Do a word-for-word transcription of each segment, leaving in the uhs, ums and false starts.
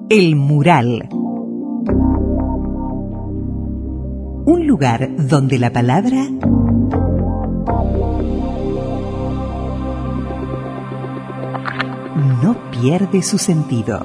El Mural. Un lugar donde la palabra no pierde su sentido.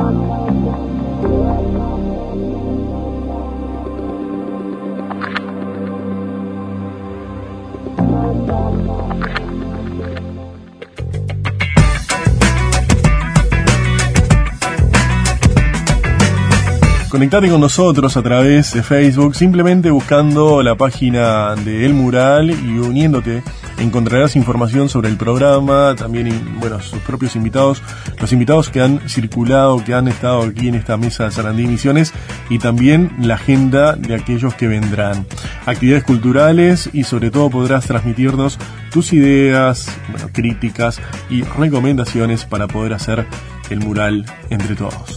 Conectate con nosotros a través de Facebook, simplemente buscando la página de El Mural y uniéndote encontrarás información sobre el programa, también, bueno, sus propios invitados, los invitados que han circulado, que han estado aquí en esta mesa de Sarandí Misiones, y también la agenda de aquellos que vendrán. Actividades culturales y sobre todo podrás transmitirnos tus ideas, bueno, críticas y recomendaciones para poder hacer el mural entre todos.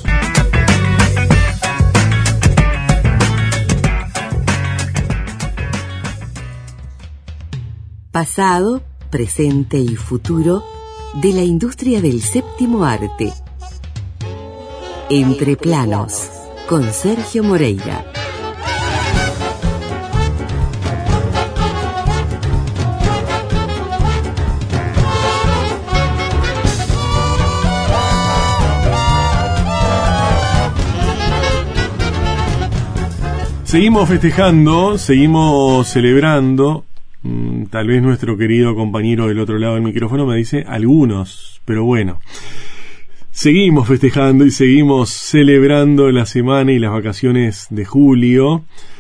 Pasado, presente y futuro de la industria del séptimo arte. Entre planos, con Sergio Moreira. Seguimos festejando, seguimos celebrando. Tal vez nuestro querido compañero del otro lado del micrófono me dice algunos, pero bueno, seguimos festejando y seguimos celebrando la semana y las vacaciones de julio,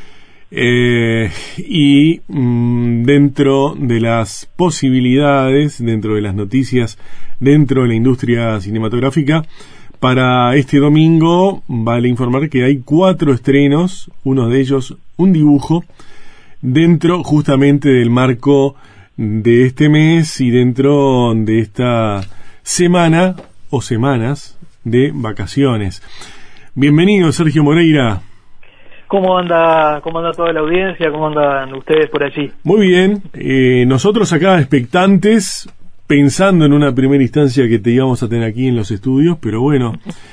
eh, y mmm, dentro de las posibilidades, dentro de las noticias, dentro de la industria cinematográfica, para este domingo vale informar que hay cuatro estrenos, uno de ellos un dibujo, dentro justamente del marco de este mes y dentro de esta semana o semanas de vacaciones. Bienvenido, Sergio Moreira. ¿Cómo anda, cómo anda toda la audiencia? ¿Cómo andan ustedes por allí? Muy bien. Eh, nosotros acá expectantes, pensando en una primera instancia que te íbamos a tener aquí en los estudios, pero bueno,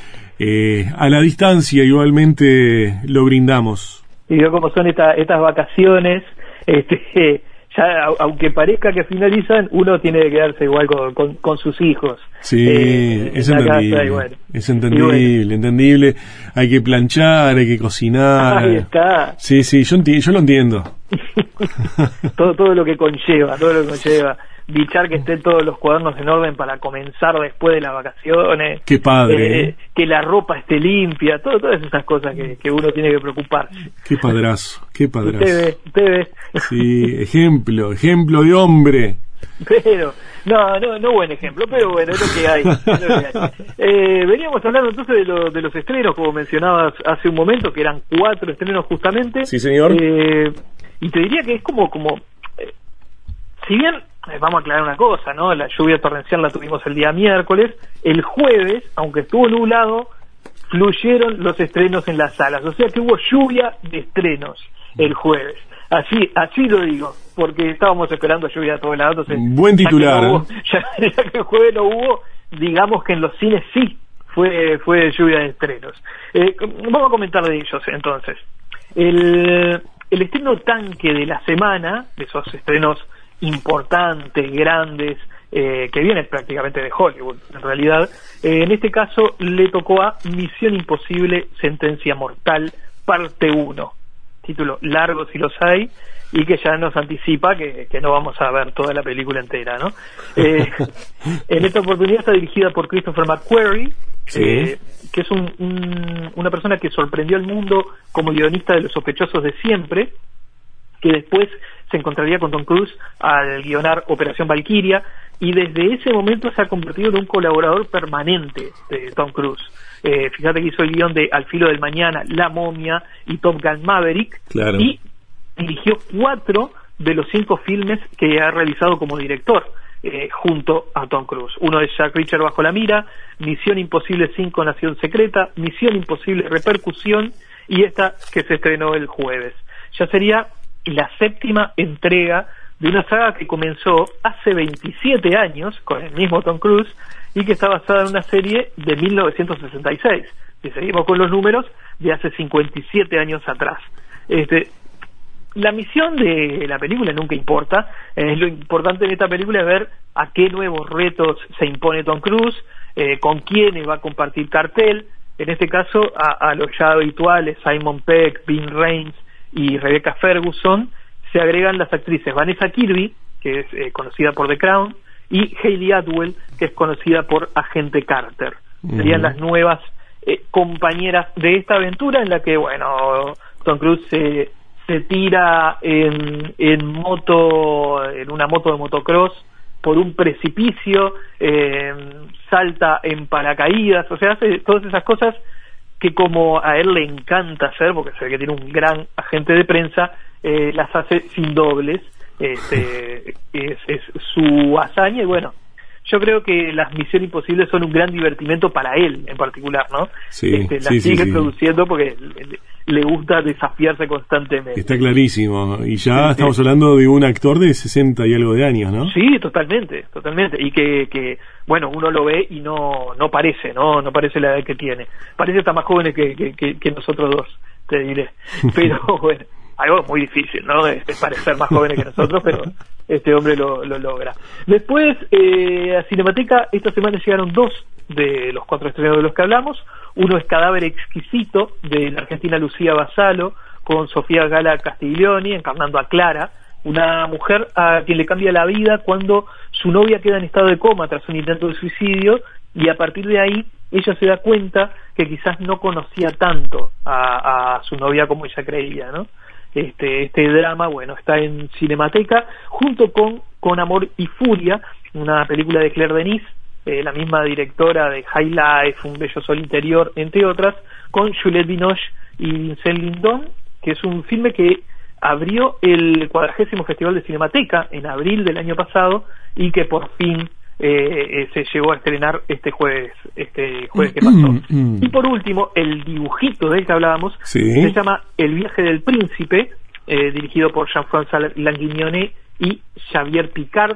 eh, a la distancia igualmente lo brindamos. Y veo cómo son esta, estas vacaciones, este, ya aunque parezca que finalizan, uno tiene que quedarse igual con, con, con sus hijos. Sí, eh, es entendible, casa, bueno. es entendible, bueno. entendible. Hay que planchar, hay que cocinar. Ahí está. Sí, sí, yo, enti- yo lo entiendo. todo, todo lo que conlleva, todo lo que conlleva. Bichar que estén todos los cuadernos en orden para comenzar después de las vacaciones. Qué padre. Eh, que la ropa esté limpia, todo, todas esas cosas que, que uno tiene que preocuparse. Qué padrazo, qué padrazo. Usted ve, usted ve. Sí, ejemplo, ejemplo de hombre. Pero, no, no, no buen ejemplo, pero bueno, es lo que hay. Es lo que hay. Eh, veníamos hablando entonces de, lo, de los estrenos, como mencionabas hace un momento, que eran cuatro estrenos justamente. Sí, señor. Eh, y te diría que es como, como eh, si bien, eh, vamos a aclarar una cosa, ¿no? La lluvia torrencial la tuvimos el día miércoles. El jueves, aunque estuvo nublado, fluyeron los estrenos en las salas. O sea que hubo lluvia de estrenos el jueves. Así, así lo digo, porque estábamos esperando lluvia de todos lados. Entonces, buen titular. Ya que, no hubo, ya, ya que el jueves no hubo, digamos que en los cines sí fue fue lluvia de estrenos. Eh, vamos a comentar de ellos entonces. El, el estreno tanque de la semana, de esos estrenos importantes, grandes, eh, que vienen prácticamente de Hollywood, en realidad, eh, en este caso le tocó a Misión Imposible, Sentencia Mortal, parte uno. Título largo si los hay, y que ya nos anticipa que, que no vamos a ver toda la película entera, ¿no? Eh, en esta oportunidad está dirigida por Christopher McQuarrie, sí. eh, que es un, un, una persona que sorprendió al mundo como guionista de Los Sospechosos de Siempre, que después se encontraría con Tom Cruise al guionar Operación Valkyria, y desde ese momento se ha convertido en un colaborador permanente de Tom Cruise. Eh, fíjate que hizo el guión de Al filo del mañana, La momia y Top Gun Maverick, claro. Y dirigió cuatro de los cinco filmes que ha realizado como director, eh, junto a Tom Cruise. Uno es Jack Reacher bajo la mira, Misión Imposible cinco Nación Secreta, Misión Imposible Repercusión, y esta que se estrenó el jueves. Ya sería la séptima entrega de una saga que comenzó hace veintisiete años con el mismo Tom Cruise, y que está basada en una serie de mil novecientos sesenta y seis, si seguimos con los números, de hace cincuenta y siete años atrás. Este, la misión de la película nunca importa, eh, lo importante en esta película es ver a qué nuevos retos se impone Tom Cruise, eh, con quiénes va a compartir cartel, en este caso a, a los ya habituales Simon Pegg, Ving Rhames y Rebecca Ferguson, se agregan las actrices Vanessa Kirby, que es eh, conocida por The Crown, y Hayley Atwell, que es conocida por Agente Carter. Mm. Serían las nuevas eh, compañeras de esta aventura en la que, bueno, Tom Cruise se, se tira en, en moto, en una moto de motocross por un precipicio, eh, salta en paracaídas, o sea, hace todas esas cosas que como a él le encanta hacer, porque se ve que tiene un gran agente de prensa, eh, las hace sin dobles. Este, es, es su hazaña, y bueno, yo creo que las Misión Imposible son un gran divertimento para él en particular, ¿no? Sí, este, las sí, sigue sí, sí. produciendo porque le, le gusta desafiarse constantemente. Está clarísimo, y ya sí, estamos sí. hablando de un actor de sesenta y algo de años, ¿no? Sí, totalmente, totalmente, y que, que bueno, uno lo ve y no no parece, no no parece la edad que tiene, parece estar más joven que, que, que, que nosotros dos, te diré, pero bueno, algo muy difícil, ¿no? Es, es parecer más jóvenes que nosotros, pero este hombre lo, lo logra. Después, eh, a Cinemateca, esta semana llegaron dos de los cuatro estrenos de los que hablamos. Uno es Cadáver Exquisito, de la argentina Lucía Basalo, con Sofía Gala Castiglioni, encarnando a Clara, una mujer a quien le cambia la vida cuando su novia queda en estado de coma tras un intento de suicidio, y a partir de ahí ella se da cuenta que quizás no conocía tanto a, a su novia como ella creía, ¿no? Este, este drama, bueno, está en Cinemateca, junto con Con Amor y Furia, una película de Claire Denis, eh, la misma directora de High Life, Un bello sol interior, entre otras, con Juliette Binoche y Vincent Lindon, que es un filme que abrió el cuadragésimo Festival de Cinemateca en abril del año pasado y que por fin eh, eh, se llegó a estrenar este jueves, este jueves que pasó. Mm, mm. Y por último, el dibujito del que hablábamos, ¿sí? Se llama El viaje del príncipe, eh, dirigido por Jean-François Languignonet y Xavier Picard,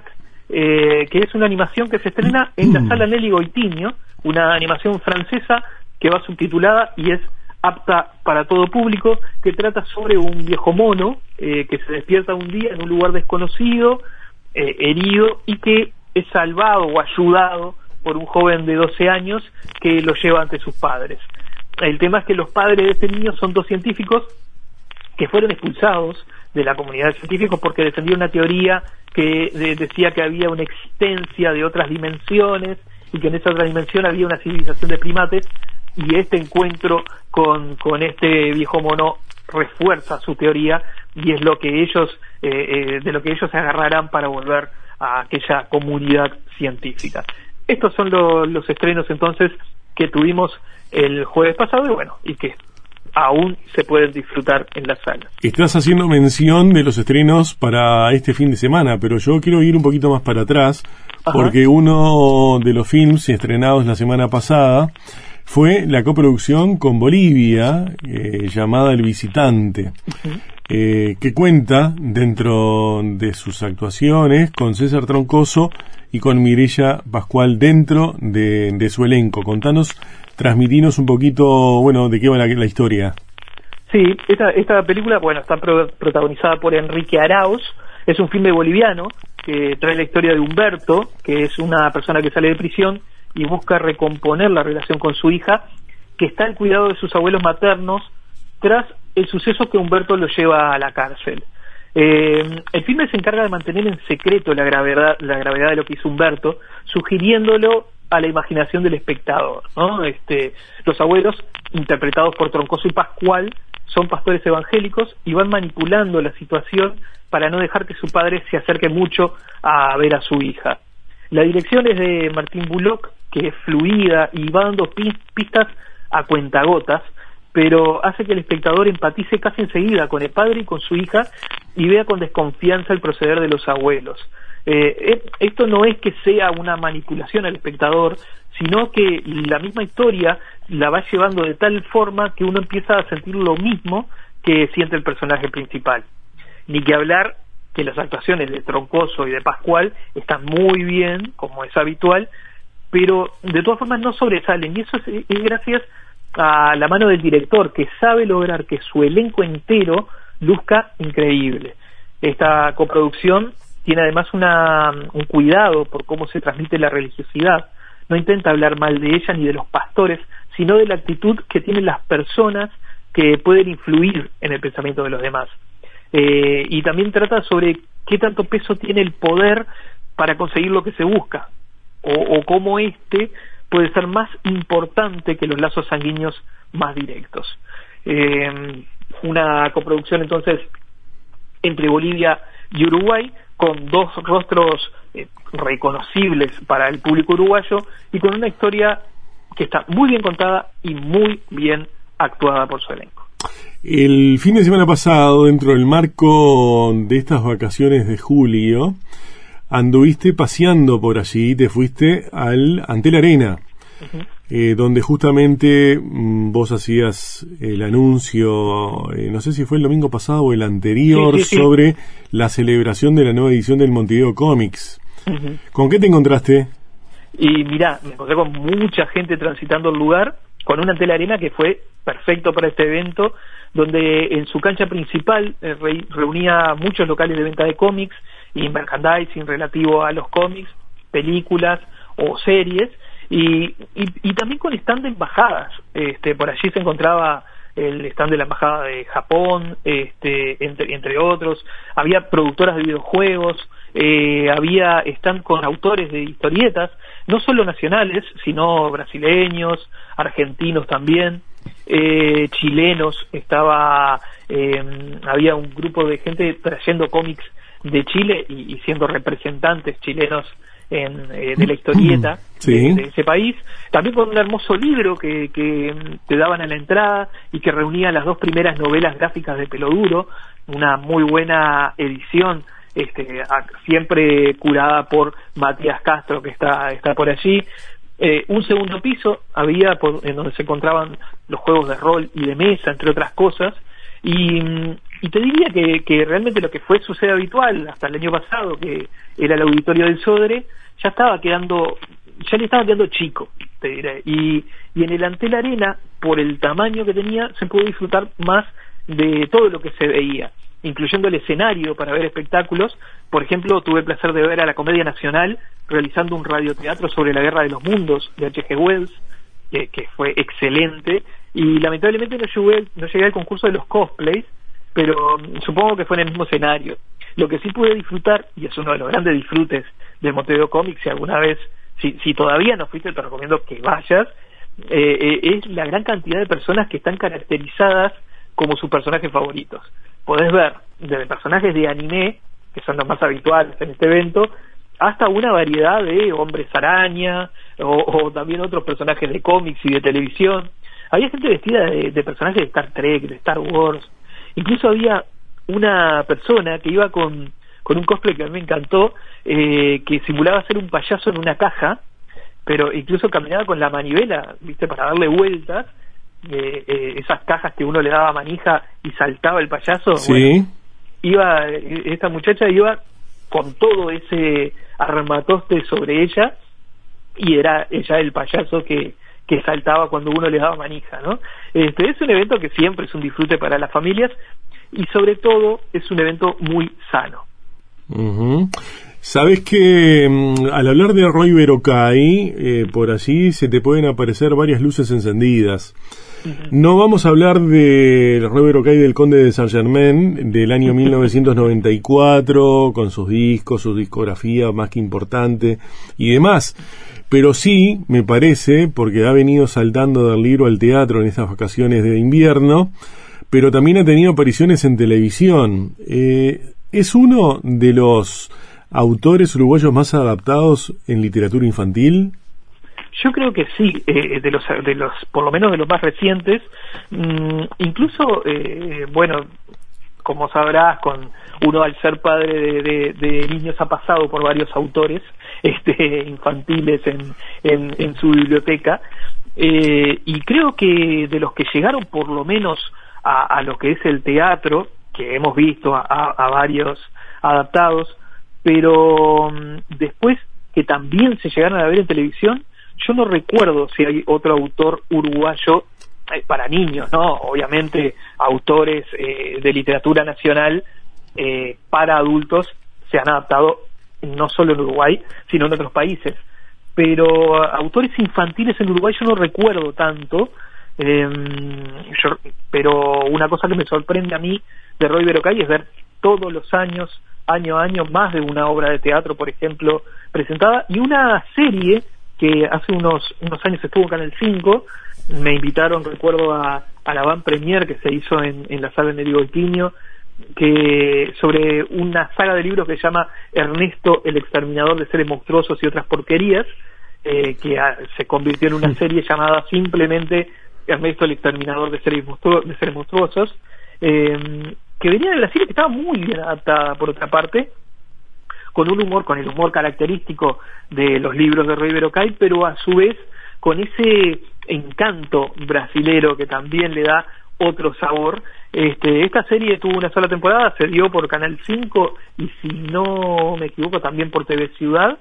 eh, que es una animación que se estrena en la sala Nelly Goitiño, una animación francesa que va subtitulada y es apta para todo público, que trata sobre un viejo mono eh, que se despierta un día en un lugar desconocido, eh, herido, y que es salvado o ayudado por un joven de doce años que lo lleva ante sus padres. El tema es que los padres de este niño son dos científicos que fueron expulsados de la comunidad de científicos porque defendían una teoría que de, decía que había una existencia de otras dimensiones y que en esa otra dimensión había una civilización de primates, y este encuentro con, con este viejo mono refuerza su teoría y es lo que ellos eh, eh, de lo que ellos se agarrarán para volver a aquella comunidad científica. Estos son lo, los estrenos entonces que tuvimos el jueves pasado y bueno, y que aún se pueden disfrutar en las salas. Estás haciendo mención de los estrenos para este fin de semana, pero yo quiero ir un poquito más para atrás. Ajá. Porque uno de los films estrenados la semana pasada fue la coproducción con Bolivia, eh, llamada El Visitante, uh-huh. eh, que cuenta dentro de sus actuaciones con César Troncoso y con Mireya Pascual dentro de, de su elenco. Contanos, transmitinos un poquito, bueno, de qué va la, la historia. Sí, esta, esta película, bueno, está pro, protagonizada por Enrique Arauz, es un filme boliviano que trae la historia de Humberto, que es una persona que sale de prisión y busca recomponer la relación con su hija, que está al cuidado de sus abuelos maternos tras el suceso que Humberto lo lleva a la cárcel. Eh, el filme se encarga de mantener en secreto la gravedad, la gravedad de lo que hizo Humberto, sugiriéndolo a la imaginación del espectador, ¿no? Este, los abuelos, interpretados por Troncoso y Pascual, son pastores evangélicos y van manipulando la situación para no dejar que su padre se acerque mucho a ver a su hija. La dirección es de Martín Bullock, que es fluida y va dando pistas a cuentagotas, pero hace que el espectador empatice casi enseguida con el padre y con su hija y vea con desconfianza el proceder de los abuelos. Eh, esto no es que sea una manipulación al espectador, sino que la misma historia la va llevando de tal forma que uno empieza a sentir lo mismo que siente el personaje principal. Ni que hablar que las actuaciones de Troncoso y de Pascual están muy bien, como es habitual, pero de todas formas no sobresalen, y eso es, es gracias a la mano del director, que sabe lograr que su elenco entero luzca increíble. Esta coproducción tiene además una, un cuidado por cómo se transmite la religiosidad. No intenta hablar mal de ella ni de los pastores, sino de la actitud que tienen las personas que pueden influir en el pensamiento de los demás. Eh, y también trata sobre qué tanto peso tiene el poder para conseguir lo que se busca, o, o cómo este puede ser más importante que los lazos sanguíneos más directos. Eh, una coproducción entonces entre Bolivia y Uruguay, con dos rostros eh, reconocibles para el público uruguayo y con una historia que está muy bien contada y muy bien actuada por su elenco. El fin de semana pasado, dentro del marco de estas vacaciones de julio, anduviste paseando por allí, te fuiste al Antel Arena, uh-huh. eh, donde justamente mmm, vos hacías el anuncio, eh, no sé si fue el domingo pasado o el anterior, sí, sí, sí. sobre la celebración de la nueva edición del Montevideo Comics. Uh-huh. ¿Con qué te encontraste? Y mirá, me encontré con mucha gente transitando el lugar, con un Antel Arena que fue perfecto para este evento, donde en su cancha principal eh, re, reunía muchos locales de venta de cómics y merchandising relativo a los cómics, películas o series, y, y, y también con stand de embajadas. Este, por allí se encontraba el stand de la embajada de Japón, este, entre, entre otros. Había productoras de videojuegos, eh, había stand con autores de historietas, no solo nacionales, sino brasileños, argentinos también, eh, chilenos. Estaba, eh, había un grupo de gente trayendo cómics de Chile y, y siendo representantes chilenos en, eh, de la historieta sí. de, de ese país, también con un hermoso libro que, que te daban a la entrada y que reunía las dos primeras novelas gráficas de Pelo Duro, una muy buena edición, este, siempre curada por Matías Castro, que está, está por allí. Eh, un segundo piso había por, en donde se encontraban los juegos de rol y de mesa, entre otras cosas, y, y te diría que, que realmente lo que fue su sede habitual hasta el año pasado, que era el auditorio del Sodre, ya estaba quedando, ya le estaba quedando chico, te diré, y, y en el Antel Arena, por el tamaño que tenía, se pudo disfrutar más de todo lo que se veía, incluyendo el escenario para ver espectáculos. Por ejemplo, tuve el placer de ver a la Comedia Nacional realizando un radioteatro sobre la Guerra de los Mundos de H G Wells, que, que fue excelente, y lamentablemente no llegué, no llegué al concurso de los cosplays, pero supongo que fue en el mismo escenario. Lo que sí pude disfrutar, y es uno de los grandes disfrutes del Montevideo Comics, si alguna vez, si, si todavía no fuiste, te recomiendo que vayas, eh, eh, es la gran cantidad de personas que están caracterizadas como sus personajes favoritos. Podés ver desde personajes de anime, que son los más habituales en este evento, hasta una variedad de hombres araña, o, o también otros personajes de cómics y de televisión. Había gente vestida de, de personajes de Star Trek, de Star Wars. Incluso había una persona que iba con, con un cosplay que a mí me encantó, eh, que simulaba ser un payaso en una caja, pero incluso caminaba con la manivela, viste, para darle vueltas, eh, eh, esas cajas que uno le daba manija y saltaba el payaso. Sí. Bueno, iba, esta muchacha iba con todo ese armatoste sobre ella, y era ella el payaso que que saltaba cuando uno le daba manija, ¿no? Este es un evento que siempre es un disfrute para las familias, y sobre todo es un evento muy sano. Uh-huh. Sabes que um, al hablar de Roy Verocay, eh, por allí se te pueden aparecer varias luces encendidas. Uh-huh. No vamos a hablar de Roy Verocay del Conde de Saint-Germain del año mil novecientos noventa y cuatro, con sus discos, su discografía más que importante y demás. Pero sí, me parece, porque ha venido saltando del libro al teatro en estas vacaciones de invierno, pero también ha tenido apariciones en televisión. Eh, ¿Es uno de los autores uruguayos más adaptados en literatura infantil? Yo creo que sí, eh, de los, de los, por lo menos de los más recientes. Mm, incluso, eh, bueno, como sabrás, con uno al ser padre de, de, de niños ha pasado por varios autores este, infantiles en, en, en su biblioteca, eh, y creo que de los que llegaron por lo menos a, a lo que es el teatro, que hemos visto a, a, a varios adaptados, pero um, después que también se llegaron a ver en televisión, yo no recuerdo si hay otro autor uruguayo eh, para niños, ¿no? Obviamente autores eh, de literatura nacional eh, para adultos se han adaptado no solo en Uruguay, sino en otros países. Pero autores infantiles en Uruguay yo no recuerdo tanto, eh, yo, pero una cosa que me sorprende a mí de Roy Verocay es ver todos los años, año a año, más de una obra de teatro, por ejemplo, presentada, y una serie que hace unos unos años estuvo en Canal cinco, me invitaron, recuerdo, a, a la van premier que se hizo en, en la sala de Enrico Goltiño, que sobre una saga de libros que se llama Ernesto el exterminador de seres monstruosos y otras porquerías, eh, que a, se convirtió en una serie llamada simplemente Ernesto el exterminador de seres, monstruo, de seres monstruosos, eh, que venía de la serie, que estaba muy bien adaptada por otra parte, con un humor, con el humor característico de los libros de Roy Verocay, pero a su vez con ese encanto brasilero que también le da otro sabor. Este, esta serie tuvo una sola temporada, se dio por Canal cinco y, si no me equivoco, también por T V Ciudad.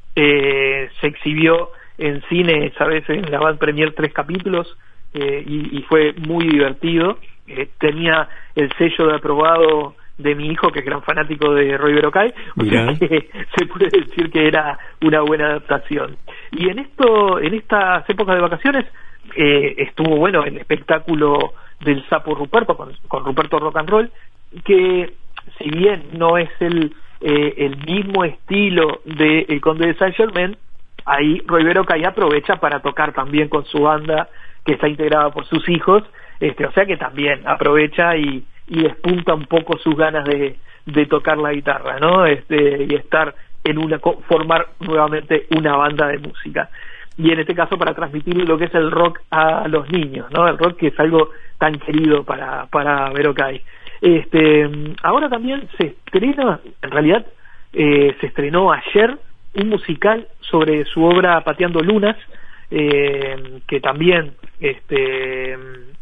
Eh, se exhibió en cine, sabes, en la van premier tres capítulos, eh, y, y fue muy divertido. Eh, tenía el sello de aprobado de mi hijo, que es gran fanático de Roy Verocay, o sea que se puede decir que era una buena adaptación. Y en esto, en estas épocas de vacaciones, eh, estuvo bueno el espectáculo del Sapo Ruperto con, con Ruperto Rock and Roll, que si bien no es el eh, el mismo estilo de El Conde de Saint-Germain, ahí Roy Verocay aprovecha para tocar también con su banda, que está integrada por sus hijos, este, o sea que también aprovecha y, y despunta un poco sus ganas de, de tocar la guitarra, ¿no? Este, y estar en una, formar nuevamente una banda de música. Y en este caso para transmitir lo que es el rock a los niños, ¿no? El rock, que es algo tan querido para, para Verocay. Este, ahora también se estrena, en realidad eh, se estrenó ayer un musical sobre su obra Pateando Lunas, eh, que también este,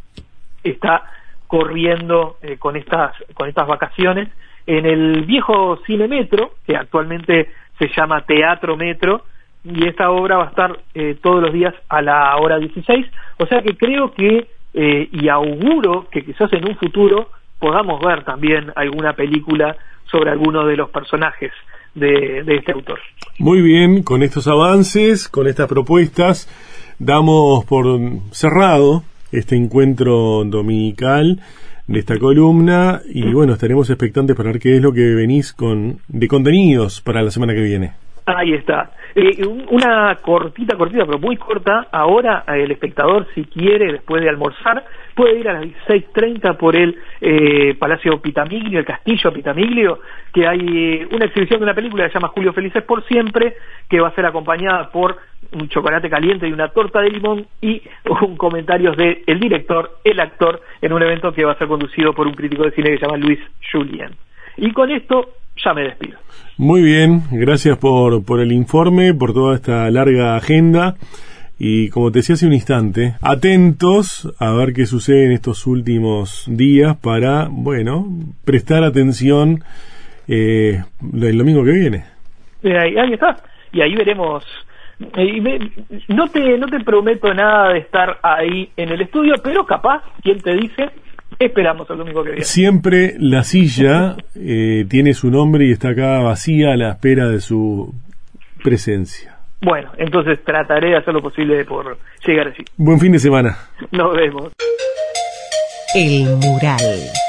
está corriendo eh, con estas con estas vacaciones en el viejo Cine Metro, que actualmente se llama Teatro Metro, y esta obra va a estar eh, todos los días a la hora dieciséis, o sea que creo que eh, y auguro que quizás en un futuro podamos ver también alguna película sobre alguno de los personajes de, de este autor. Muy bien, con estos avances, con estas propuestas, damos por cerrado este encuentro dominical de esta columna, y bueno, estaremos expectantes para ver qué es lo que venís con de contenidos para la semana que viene. Ahí está. Eh, una cortita, cortita, pero muy corta. Ahora el espectador, si quiere, después de almorzar, puede ir a las dieciséis treinta por el eh, Palacio Pitamiglio, el Castillo Pitamiglio, que hay eh, una exhibición de una película que se llama Julio Felices por Siempre, que va a ser acompañada por un chocolate caliente y una torta de limón y un comentarios de el director, el actor, en un evento que va a ser conducido por un crítico de cine que se llama Luis Julien. Y con esto ya me despido. Muy bien, gracias por, por el informe, por toda esta larga agenda, y como te decía hace un instante, atentos a ver qué sucede en estos últimos días para, bueno, prestar atención eh, el domingo que viene. Eh, ahí, ahí está, y ahí veremos. Eh, me, no te no te prometo nada de estar ahí en el estudio, pero capaz, ¿quién te dice? Esperamos el domingo que viene. Siempre la silla eh, tiene su nombre y está acá vacía a la espera de su presencia. Bueno, entonces trataré de hacer lo posible por llegar así. Buen fin de semana. Nos vemos. El Mural.